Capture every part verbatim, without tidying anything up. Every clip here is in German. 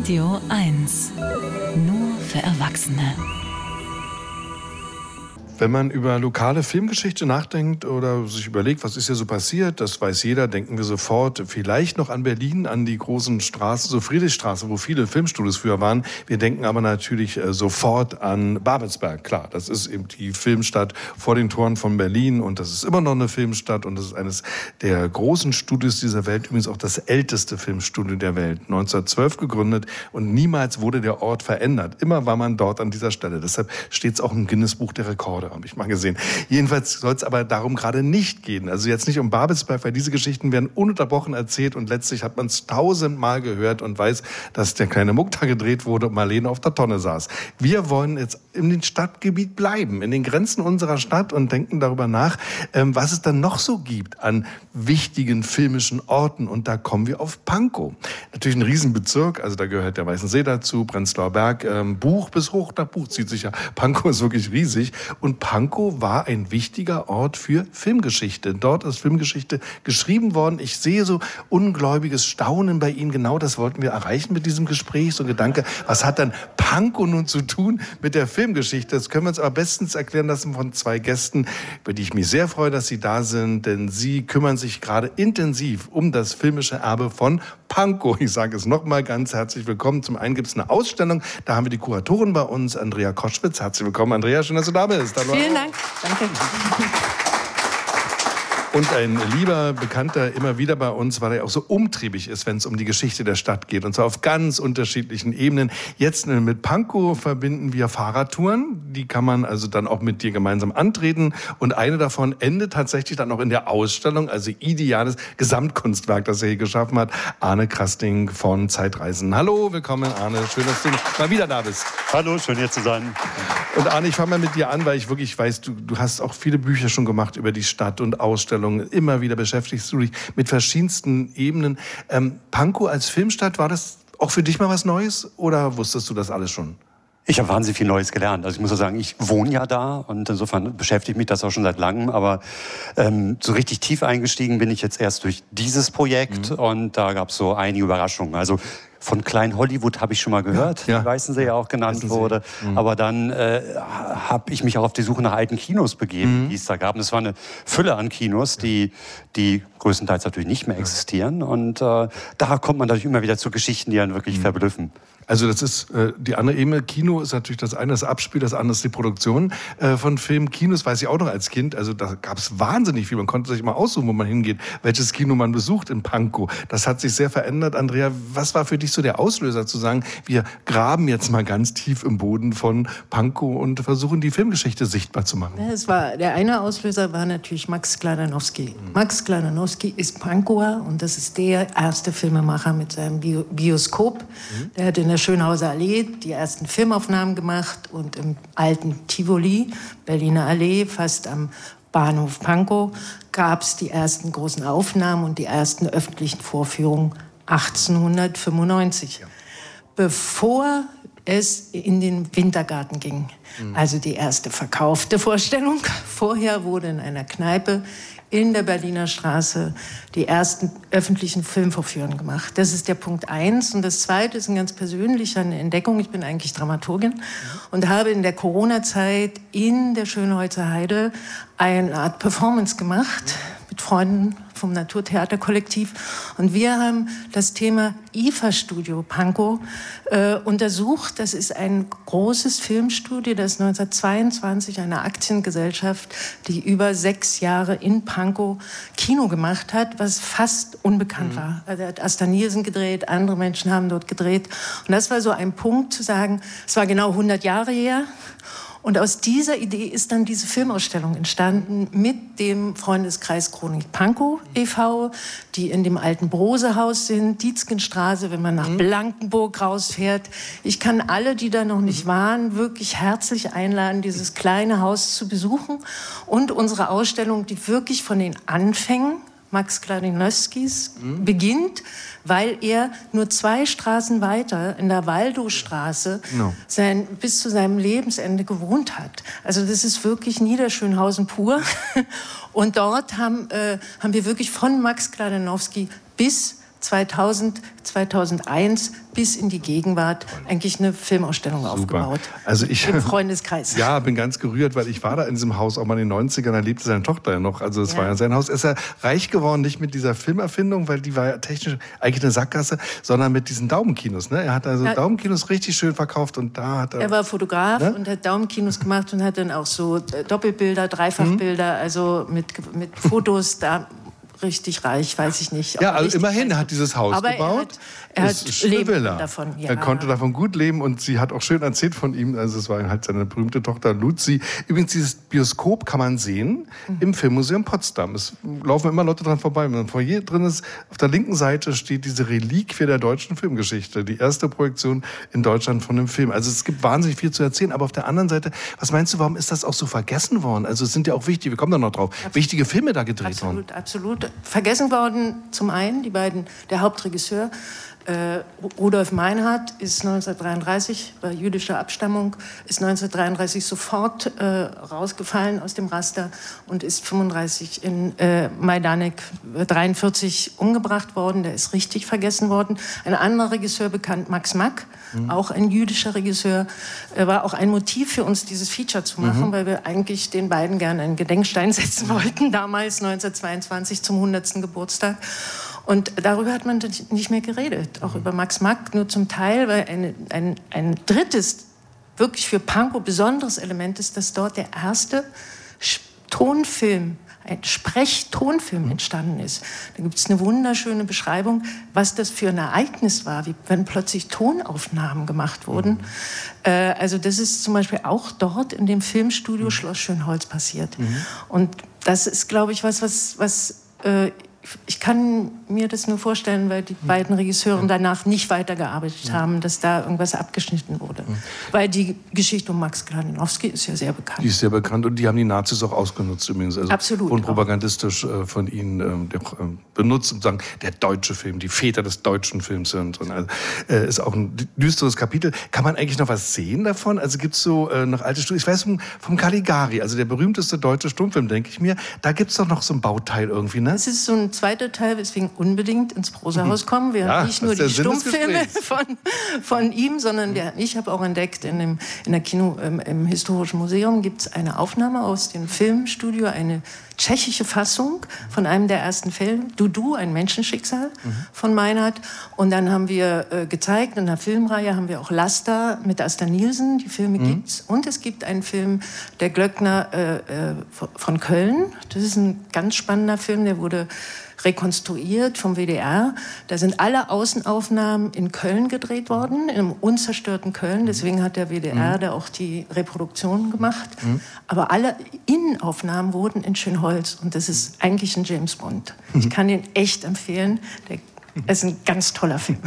Radio eins. Nur für Erwachsene. Wenn man über lokale Filmgeschichte nachdenkt oder sich überlegt, was ist hier so passiert, das weiß jeder, denken wir sofort vielleicht noch an Berlin, an die großen Straßen, so Friedrichstraße, wo viele Filmstudios früher waren. Wir denken aber natürlich sofort an Babelsberg. Klar, das ist eben die Filmstadt vor den Toren von Berlin und das ist immer noch eine Filmstadt und das ist eines der großen Studios dieser Welt, übrigens auch das älteste Filmstudio der Welt, neunzehnhundertzwölf gegründet und niemals wurde der Ort verändert. Immer war man dort an dieser Stelle. Deshalb steht es auch im Guinness-Buch der Rekorde. Habe ich mal gesehen. Jedenfalls soll es aber darum gerade nicht gehen. Also jetzt nicht um Babelsberg, weil diese Geschichten werden ununterbrochen erzählt und letztlich hat man es tausendmal gehört und weiß, dass der kleine Muck da gedreht wurde und Marlene auf der Tonne saß. Wir wollen jetzt in dem Stadtgebiet bleiben, in den Grenzen unserer Stadt und denken darüber nach, ähm, was es dann noch so gibt an wichtigen filmischen Orten. Und da kommen wir auf Pankow. Natürlich ein Riesenbezirk, also da gehört der Weißensee dazu, Prenzlauer Berg, ähm, Buch bis hoch nach Buch zieht sich ja. Pankow ist wirklich riesig und Pankow war ein wichtiger Ort für Filmgeschichte. Dort ist Filmgeschichte geschrieben worden. Ich sehe so ungläubiges Staunen bei Ihnen. Genau das wollten wir erreichen mit diesem Gespräch. So ein Gedanke, was hat dann Pankow nun zu tun mit der Filmgeschichte? Das können wir uns aber bestens erklären lassen von zwei Gästen, über die ich mich sehr freue, dass sie da sind. Denn sie kümmern sich gerade intensiv um das filmische Erbe von Pankow. Ich sage es nochmal ganz herzlich willkommen. Zum einen gibt es eine Ausstellung. Da haben wir die Kuratorin bei uns, Andrea Koschwitz. Herzlich willkommen, Andrea. Schön, dass du da bist. Hallo. Vielen Dank. Danke. Und ein lieber Bekannter immer wieder bei uns, weil er auch so umtriebig ist, wenn es um die Geschichte der Stadt geht. Und zwar auf ganz unterschiedlichen Ebenen. Jetzt mit Pankow verbinden wir Fahrradtouren. Die kann man also dann auch mit dir gemeinsam antreten. Und eine davon endet tatsächlich dann auch in der Ausstellung. Also ideales Gesamtkunstwerk, das er hier geschaffen hat. Arne Krasting von Zeitreisen. Hallo, willkommen Arne. Schön, dass du mal wieder da bist. Hallo, schön hier zu sein. Und Arne, ich fange mal mit dir an, weil ich wirklich weiß, du, du hast auch viele Bücher schon gemacht über die Stadt und Ausstellungen. Immer wieder beschäftigst du dich mit verschiedensten Ebenen. Ähm, Pankow als Filmstadt, war das auch für dich mal was Neues oder wusstest du das alles schon? Ich habe wahnsinnig viel Neues gelernt. Also ich muss auch sagen, ich wohne ja da und insofern beschäftigt mich das auch schon seit langem. Aber ähm, so richtig tief eingestiegen bin ich jetzt erst durch dieses Projekt mhm. und da gab es so einige Überraschungen. Also von Klein Hollywood habe ich schon mal gehört, ja, ja. Weißensee ja auch genannt Weißensee. wurde. Mhm. Aber dann äh, habe ich mich auch auf die Suche nach alten Kinos begeben, mhm. die es da gab. Und es war eine Fülle an Kinos, die, die größtenteils natürlich nicht mehr existieren. Und äh, da kommt man natürlich immer wieder zu Geschichten, die einen wirklich mhm. verblüffen. Also das ist äh, die andere Ebene. Kino ist natürlich das eine, das Abspiel, das andere ist die Produktion äh, von Filmen. Kinos weiß ich auch noch als Kind. Also da gab es wahnsinnig viel. Man konnte sich mal aussuchen, wo man hingeht, welches Kino man besucht in Pankow. Das hat sich sehr verändert. Andrea, was war für dich so der Auslöser zu sagen, wir graben jetzt mal ganz tief im Boden von Pankow und versuchen die Filmgeschichte sichtbar zu machen? Es war, der eine Auslöser war natürlich Max Kladanowski. Mhm. Max Kladanowski ist Pankower und das ist der erste Filmemacher mit seinem Bio- Bioskop. Mhm. Der hat in der Schönhauser Allee die ersten Filmaufnahmen gemacht und im alten Tivoli, Berliner Allee, fast am Bahnhof Pankow, gab es die ersten großen Aufnahmen und die ersten öffentlichen Vorführungen achtzehnhundertfünfundneunzig, ja. Bevor es in den Wintergarten ging. Mhm. Also die erste verkaufte Vorstellung. Vorher wurde in einer Kneipe in der Berliner Straße die ersten öffentlichen Filmvorführungen gemacht. Das ist der Punkt eins. Und das zweite ist eine ganz persönliche Entdeckung. Ich bin eigentlich Dramaturgin mhm. und habe in der Corona-Zeit in der Schönholzer Heide eine Art Performance gemacht mhm. mit Freunden vom Naturtheaterkollektiv. Und wir haben das Thema I F A-Studio Pankow äh, untersucht. Das ist ein großes Filmstudio, das neunzehnhundertzweiundzwanzig eine Aktiengesellschaft, die über sechs Jahre in Pankow Kino gemacht hat, was fast unbekannt mhm. war. Also er hat Asta Nielsen gedreht, andere Menschen haben dort gedreht. Und das war so ein Punkt zu sagen, es war genau hundert Jahre her. Und aus dieser Idee ist dann diese Filmausstellung entstanden mit dem Freundeskreis Chronik Pankow e V, die in dem alten Brosehaus sind, Dietzgenstraße, wenn man nach mhm. Blankenburg rausfährt. Ich kann alle, die da noch nicht waren, wirklich herzlich einladen, dieses kleine Haus zu besuchen. Und unsere Ausstellung, die wirklich von den Anfängen Max Kladanowskis mhm. beginnt, weil er nur zwei Straßen weiter in der Waldowstraße no. sein, bis zu seinem Lebensende gewohnt hat. Also das ist wirklich Niederschönhausen pur. Und dort haben, äh, haben wir wirklich von Max Kladanowski bis zweitausend, zweitausendeins bis in die Gegenwart eigentlich eine Filmausstellung Super. aufgebaut. Also ich, im Freundeskreis. Ja, bin ganz gerührt, weil ich war da in diesem Haus auch mal in den neunzigern, da lebte seine Tochter ja noch. Also es Ja. war ja sein Haus. Ist er reich geworden, nicht mit dieser Filmerfindung, weil die war ja technisch eigentlich eine Sackgasse, sondern mit diesen Daumenkinos. Ne? Er hat also Ja. Daumenkinos richtig schön verkauft und da hat er... Er war Fotograf Ne? und hat Daumenkinos gemacht und hat dann auch so Doppelbilder, Dreifachbilder, Mhm. also mit, mit Fotos da. Richtig reich, weiß ich nicht. Ja, also richtig immerhin, er reich. hat dieses Haus Aber gebaut. Er hat, er Es hat ist eine Leben Villa. davon. Ja. Er konnte davon gut leben und sie hat auch schön erzählt von ihm. Also es war halt seine berühmte Tochter Luzi. Übrigens, dieses Bioskop kann man sehen mhm. im Filmmuseum Potsdam. Es laufen immer Leute dran vorbei. Wenn man Foyer drin ist, auf der linken Seite steht diese Reliquie der deutschen Filmgeschichte. Die erste Projektion in Deutschland von einem Film. Also es gibt wahnsinnig viel zu erzählen. Aber auf der anderen Seite, was meinst du, warum ist das auch so vergessen worden? Also es sind ja auch wichtige, wir kommen da noch drauf, absolut. wichtige Filme da gedreht absolut, worden. Absolut, absolut. Vergessen worden zum einen, die beiden, der Hauptregisseur, Äh, Rudolf Meinhardt ist neunzehnhundertdreiunddreißig, war jüdischer Abstammung, ist neunzehnhundertdreiunddreißig sofort äh, rausgefallen aus dem Raster und ist fünfunddreißig in äh, Majdanek dreiundvierzig umgebracht worden. Der ist richtig vergessen worden. Ein anderer Regisseur bekannt, Max Mack, mhm. auch ein jüdischer Regisseur, äh, war auch ein Motiv für uns, dieses Feature zu machen, mhm. weil wir eigentlich den beiden gerne einen Gedenkstein setzen wollten, damals neunzehnhundertzweiundzwanzig zum hundertsten Geburtstag. Und darüber hat man nicht mehr geredet, auch über Max Mack, nur zum Teil, weil eine, ein, ein drittes, wirklich für Pankow besonderes Element ist, dass dort der erste Tonfilm, ein Sprechtonfilm entstanden ist. Da gibt es eine wunderschöne Beschreibung, was das für ein Ereignis war, wie wenn plötzlich Tonaufnahmen gemacht wurden. Mhm. Äh, also das ist zum Beispiel auch dort in dem Filmstudio mhm. Schloss Schönholz passiert. Mhm. Und das ist, glaube ich, was, was, was äh, ich kann mir das nur vorstellen, weil die beiden Regisseure danach nicht weitergearbeitet haben, dass da irgendwas abgeschnitten wurde. Weil die Geschichte um Max Kladinowski ist ja sehr bekannt. Die ist sehr bekannt und die haben die Nazis auch ausgenutzt übrigens. Also Absolut. Und propagandistisch äh, von ihnen äh, auch, äh, benutzt und sagen, der deutsche Film, die Väter des deutschen Films sind. Und also, äh, ist auch ein düsteres Kapitel. Kann man eigentlich noch was sehen davon? Also gibt es so äh, noch alte Studien? Ich weiß vom, vom Caligari, also der berühmteste deutsche Stummfilm, denke ich mir. Da gibt es doch noch so ein Bauteil irgendwie, ne? Das ist so ein zweiter Teil, weswegen unbedingt ins Prosahaus kommen. Wir ja, haben nicht nur die Stummfilme von, von ihm, sondern der, ich habe auch entdeckt, in, dem, in der Kino, ähm, im Historischen Museum gibt es eine Aufnahme aus dem Filmstudio, eine tschechische Fassung von einem der ersten Filme, Dudu, ein Menschenschicksal mhm. von Meinhardt. Und dann haben wir äh, gezeigt, in der Filmreihe haben wir auch Laster mit Asta Nielsen, die Filme mhm. gibt's. Und es gibt einen Film, der Glöckner äh, äh, von Köln. Das ist ein ganz spannender Film, der wurde rekonstruiert vom W D R. Da sind alle Außenaufnahmen in Köln gedreht worden, im unzerstörten Köln. Deswegen hat der W D R mhm. da auch die Reproduktion gemacht. Mhm. Aber alle Innenaufnahmen wurden in Schönholz. Und das ist eigentlich ein James Bond. Mhm. Ich kann den echt empfehlen. Der Es ist ein ganz toller Film.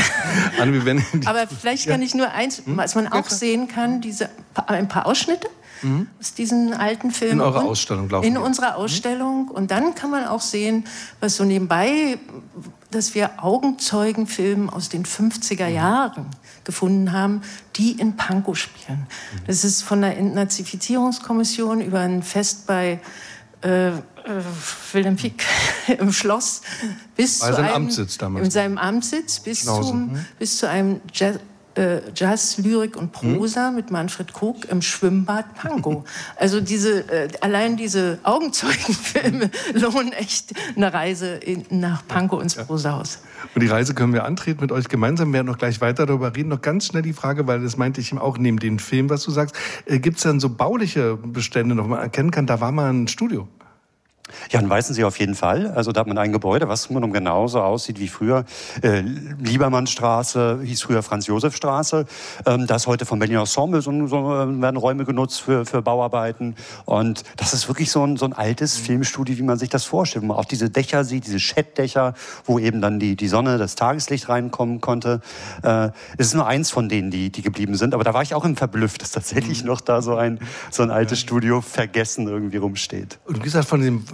Aber vielleicht kann ich nur eins, was man auch sehen kann, diese, ein paar Ausschnitte mhm. aus diesen alten Filmen. In eurer Ausstellung, glaube ich. In unserer Ausstellung. Mhm. Und dann kann man auch sehen, was so nebenbei, dass wir Augenzeugenfilme aus den fünfziger Jahren gefunden haben, die in Pankow spielen. Mhm. Das ist von der Entnazifizierungskommission über ein Fest bei Äh, äh, Wilhelm Pieck im Schloss bis bei zu einem Amtssitz damals. in seinem Amtssitz bis Schnauze. zum Mhm. bis zu einem Jazz, äh, Jazz, Lyrik und Prosa mhm. mit Manfred Krug im Schwimmbad Pankow. Also diese äh, allein diese Augenzeugenfilme lohnen echt eine Reise in, nach Pankow ins Prosahaus. Und die Reise können wir antreten mit euch gemeinsam. Wir werden noch gleich weiter darüber reden. Noch ganz schnell die Frage, weil das meinte ich auch neben dem Film, was du sagst. Äh, Gibt es dann so bauliche Bestände, noch man erkennen kann, da war mal ein Studio? Ja, in Weißensee auf jeden Fall. Also da hat man ein Gebäude, was nun genauso aussieht wie früher. Äh, Liebermannstraße hieß früher Franz-Josef-Straße. Ähm, da ist heute vom Berliner Ensemble so, so äh, werden Räume genutzt für, für Bauarbeiten. Und das ist wirklich so ein, so ein altes Filmstudio, wie man sich das vorstellt. Wo man auch diese Dächer sieht, diese Schettdächer, wo eben dann die, die Sonne, das Tageslicht reinkommen konnte. Äh, es ist nur eins von denen, die, die geblieben sind. Aber da war ich auch im Verblüfft, dass tatsächlich noch da so ein, so ein altes Studio vergessen irgendwie rumsteht. Und wie gesagt, von dem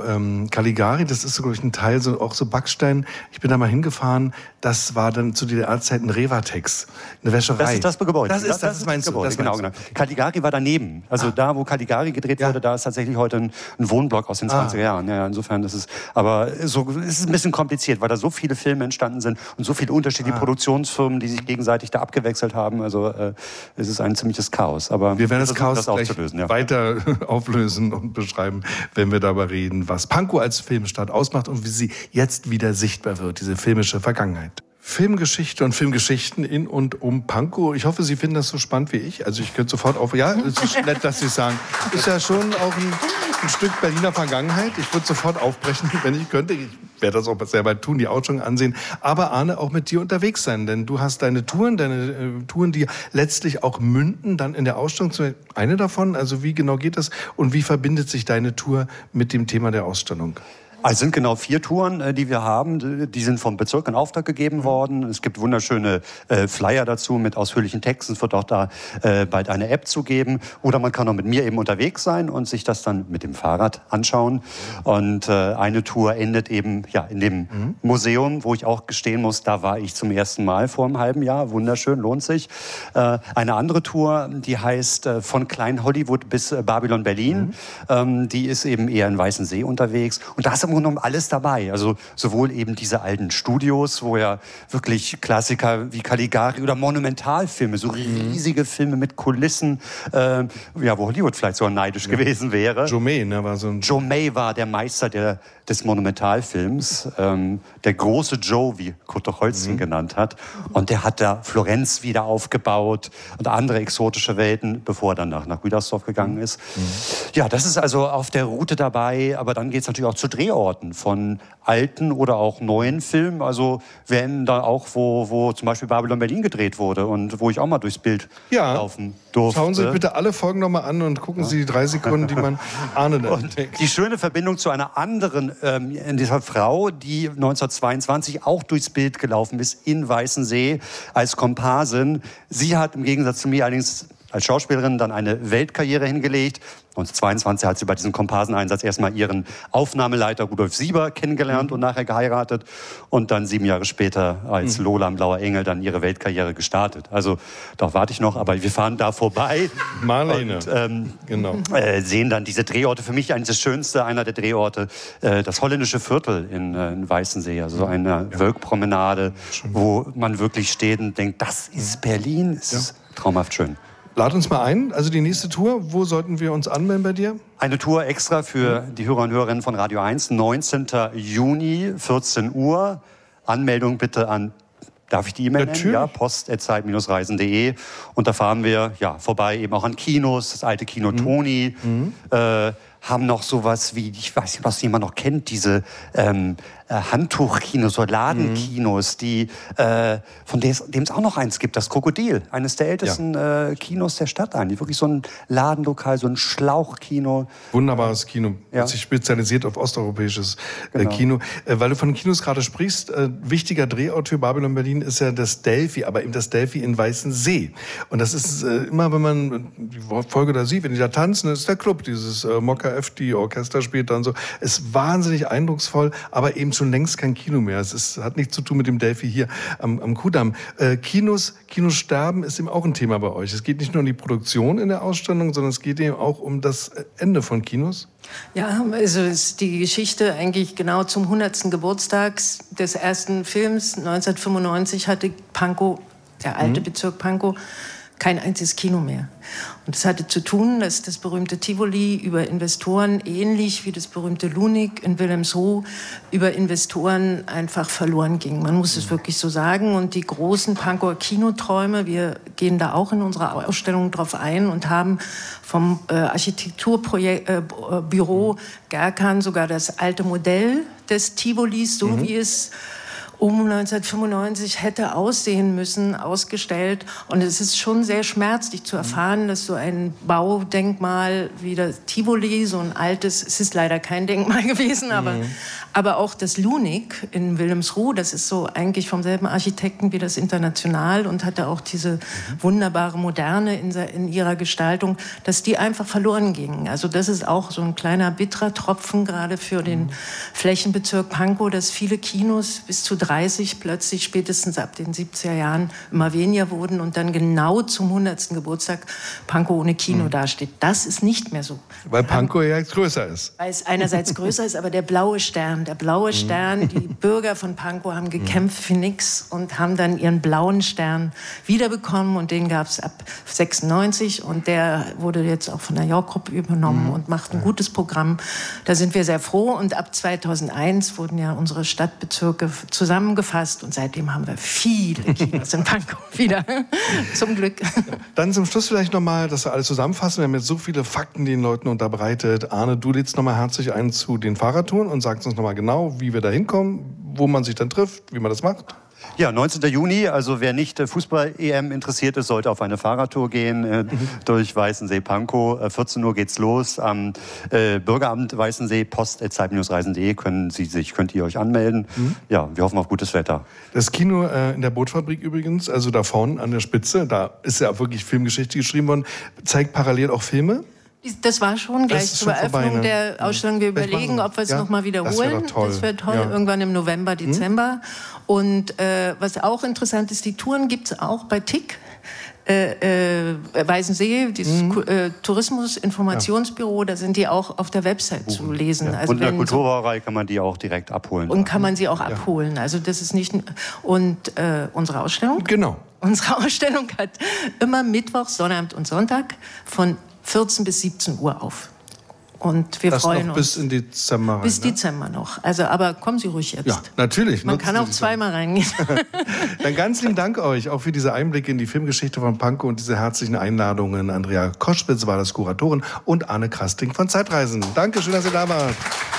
ähm, Caligari, das ist so, glaube ich, ein Teil, so, auch so Backstein. Ich bin da mal hingefahren, das war dann zu D D R-Zeiten Revatex, eine Wäscherei. Das ist das Gebäude. Das ist das, das, das meinst du. Gebäude, Das genau, meinst du. genau. Caligari war daneben. Also ah. da, wo Caligari gedreht ja. wurde, da ist tatsächlich heute ein, ein Wohnblock aus den zwanziger Jahren. Ja, insofern, das ist, aber so, es ist ein bisschen kompliziert, weil da so viele Filme entstanden sind und so viele unterschiedliche ah. Produktionsfirmen, die sich gegenseitig da abgewechselt haben. Also äh, es ist ein ziemliches Chaos. Aber wir werden das Chaos das gleich ja. weiter auflösen und beschreiben, wenn wir darüber reden, was Pankow als Filmstadt ausmacht und wie sie jetzt wieder sichtbar wird, diese filmische Vergangenheit. Filmgeschichte und Filmgeschichten in und um Pankow. Ich hoffe, Sie finden das so spannend wie ich. Also ich könnte sofort auf... Ja, es ist nett, dass Sie es sagen. Ist ja schon auch ein, ein Stück Berliner Vergangenheit. Ich würde sofort aufbrechen, wenn ich könnte. Ich werde das auch selber tun, die Ausstellung ansehen. Aber Arne, auch mit dir unterwegs sein. Denn du hast deine Touren, deine äh, Touren, die letztlich auch münden dann in der Ausstellung. Eine davon, also wie genau geht das? Und wie verbindet sich deine Tour mit dem Thema der Ausstellung? Also es sind genau vier Touren, die wir haben. Die sind vom Bezirk in Auftrag gegeben worden. Es gibt wunderschöne äh, Flyer dazu mit ausführlichen Texten. Es wird auch da äh, bald eine App zu geben. Oder man kann auch mit mir eben unterwegs sein und sich das dann mit dem Fahrrad anschauen. Und äh, eine Tour endet eben ja, in dem mhm. Museum, wo ich auch gestehen muss, da war ich zum ersten Mal vor einem halben Jahr. Wunderschön, lohnt sich. Äh, eine andere Tour, die heißt äh, von Klein Hollywood bis äh, Babylon Berlin. Mhm. Ähm, die ist eben eher in Weißensee unterwegs. Und da ist im Grunde alles dabei. Also sowohl eben diese alten Studios, wo ja wirklich Klassiker wie Caligari oder Monumentalfilme, so riesige Filme mit Kulissen, äh, ja, wo Hollywood vielleicht so neidisch ja. gewesen wäre. Joe May, ne, war so ein... Joe May war der Meister der, des Monumentalfilms, ähm, der große Joe, wie Kurt Tucholsky mhm. genannt hat. Und der hat da Florenz wieder aufgebaut und andere exotische Welten, bevor er dann nach, nach Gütersdorf gegangen ist. Mhm. Ja, das ist also auf der Route dabei, aber dann geht es natürlich auch zu Drehorten von alten oder auch neuen Filmen. Also wenn da auch, wo, wo zum Beispiel Babylon Berlin gedreht wurde und wo ich auch mal durchs Bild ja. laufen durfte. Schauen Sie bitte alle Folgen noch mal an und gucken ja. Sie die drei Sekunden, die man ahnen und die schöne Verbindung zu einer anderen ähm, dieser Frau, die neunzehnhundertzweiundzwanzig auch durchs Bild gelaufen ist in Weißensee als Komparsin. Sie hat im Gegensatz zu mir allerdings als Schauspielerin dann eine Weltkarriere hingelegt. neunzehnhundertzweiundzwanzig hat sie bei diesem Komparseneinsatz erstmal ihren Aufnahmeleiter Rudolf Sieber kennengelernt mhm. und nachher geheiratet und dann sieben Jahre später als mhm. Lola im Blauer Engel dann ihre Weltkarriere gestartet. Also da warte ich noch, aber wir fahren da vorbei. Marlene. Und ähm, genau. äh, sehen dann diese Drehorte. Für mich eines der schönste, einer der Drehorte, äh, das holländische Viertel in, äh, in Weißensee. Also so eine ja. Wölkpromenade, wo man wirklich steht und denkt, das ist Berlin. Es ja. ist traumhaft schön. Lad uns mal ein, also die nächste Tour, wo sollten wir uns anmelden bei dir? Eine Tour extra für die Hörer und Hörerinnen von Radio eins, neunzehnten Juni, vierzehn Uhr. Anmeldung bitte an, darf ich die E-Mail nennen? Ja, post at zeit Bindestrich reisen punkt de. Und da fahren wir ja, vorbei eben auch an Kinos, das alte Kino mhm. Toni, mhm. Äh, haben noch sowas wie, ich weiß nicht, was jemand noch kennt, diese ähm, äh, Handtuchkinos oder Ladenkinos, mhm. die, äh, von dem es auch noch eins gibt, das Krokodil, eines der ältesten ja. äh, Kinos der Stadt eigentlich. Wirklich so ein Ladenlokal, so ein Schlauchkino. Wunderbares Kino, ja. sich spezialisiert auf osteuropäisches äh, genau. Kino. Äh, weil du von Kinos gerade sprichst, äh, wichtiger Drehort für Babylon Berlin ist ja das Delphi, aber eben das Delphi in Weißensee. Und das ist äh, immer, wenn man die Folge da sieht, wenn die da tanzen, das ist der Club, dieses äh, Mokka F, die Orchester spielt dann so. Ist wahnsinnig eindrucksvoll, aber eben schon längst kein Kino mehr. Es ist, hat nichts zu tun mit dem Delphi hier am, am Kudamm. Äh, Kinos, Kinosterben ist eben auch ein Thema bei euch. Es geht nicht nur um die Produktion in der Ausstellung, sondern es geht eben auch um das Ende von Kinos. Ja, also ist die Geschichte eigentlich genau zum hundertsten Geburtstag des ersten Films. neunzehnhundertfünfundneunzig hatte Pankow, der alte mhm. Bezirk Pankow, kein einziges Kino mehr. Und das hatte zu tun, dass das berühmte Tivoli über Investoren, ähnlich wie das berühmte Lunik in Wilhelmsruh, über Investoren einfach verloren ging. Man muss es wirklich so sagen. Und die großen Pankower Kinoträume, wir gehen da auch in unserer Ausstellung drauf ein und haben vom äh, Architekturbüro äh, Gerkan sogar das alte Modell des Tivolis, so mhm. wie es um neunzehnhundertfünfundneunzig hätte aussehen müssen, ausgestellt. Und es ist schon sehr schmerzlich zu erfahren, dass so ein Baudenkmal wie das Tivoli, so ein altes, es ist leider kein Denkmal gewesen, aber, mhm. aber auch das Lunik in Wilhelmsruh, das ist so eigentlich vom selben Architekten wie das International und hatte auch diese mhm. wunderbare Moderne in, in ihrer Gestaltung, dass die einfach verloren gingen. Also das ist auch so ein kleiner bitterer Tropfen, gerade für den mhm. Flächenbezirk Pankow, dass viele Kinos bis zu dreißig plötzlich spätestens ab den siebziger Jahren immer weniger wurden und dann genau zum hundertsten Geburtstag Pankow ohne Kino mhm. dasteht. Das ist nicht mehr so. Weil Pankow ja größer ist. Weil es einerseits größer ist, aber der blaue Stern, der blaue mhm. Stern, die Bürger von Pankow haben gekämpft für nichts und haben dann ihren blauen Stern wiederbekommen und den gab es ab sechsundneunzig und der wurde jetzt auch von der York-Gruppe übernommen mhm. und macht ein gutes Programm. Da sind wir sehr froh und ab zweitausendeins wurden ja unsere Stadtbezirke zusammengefasst und seitdem haben wir viele Kinos in Pankow wieder. Zum Glück. Dann zum Schluss vielleicht nochmal, dass wir alles zusammenfassen. Wir haben jetzt so viele Fakten den Leuten unterbreitet. Arne, du lädst nochmal herzlich ein zu den Fahrradtouren und sagst uns nochmal genau, wie wir da hinkommen, wo man sich dann trifft, wie man das macht. Ja, neunzehnten Juni, also wer nicht Fußball-E M interessiert ist, sollte auf eine Fahrradtour gehen äh, mhm. durch Weißensee-Pankow. Äh, vierzehn Uhr geht's los. Am äh, Bürgeramt Weißensee, post at zeit reisen punkt de können Sie sich, könnt ihr euch anmelden. Mhm. Ja, wir hoffen auf gutes Wetter. Das Kino äh, in der Bootfabrik übrigens, also da vorne an der Spitze, da ist ja wirklich Filmgeschichte geschrieben worden, zeigt parallel auch Filme. Das war schon gleich zur Eröffnung vorbei, ne? der Ausstellung. Wir Vielleicht überlegen, ob wir es ja? noch mal wiederholen. Das wäre toll. Wär toll. Ja. Irgendwann im November, Dezember. Hm? Und äh, was auch interessant ist, die Touren gibt es auch bei T I C. Äh, äh, Weißensee, dieses mhm. äh, Tourismusinformationsbüro, ja. da sind die auch auf der Website zu lesen. Ja. Also und in der Kulturbrauerei kann man die auch direkt abholen. Und kann man sie auch ja. abholen. Also das ist nicht... Und äh, unsere Ausstellung? Genau. Unsere Ausstellung hat immer Mittwoch, Sonnabend und Sonntag von vierzehn bis siebzehn Uhr auf. Und wir das freuen noch uns. Bis in Dezember rein, Bis ne? Dezember noch. Also, aber kommen Sie ruhig jetzt. Ja, natürlich. Man kann auch zweimal reingehen. Dann ganz lieben Dank euch auch für diese Einblicke in die Filmgeschichte von Pankow und diese herzlichen Einladungen. Andrea Koschwitz war das Kuratorin und Arne Krasting von Zeitreisen. Danke, schön, dass ihr da wart.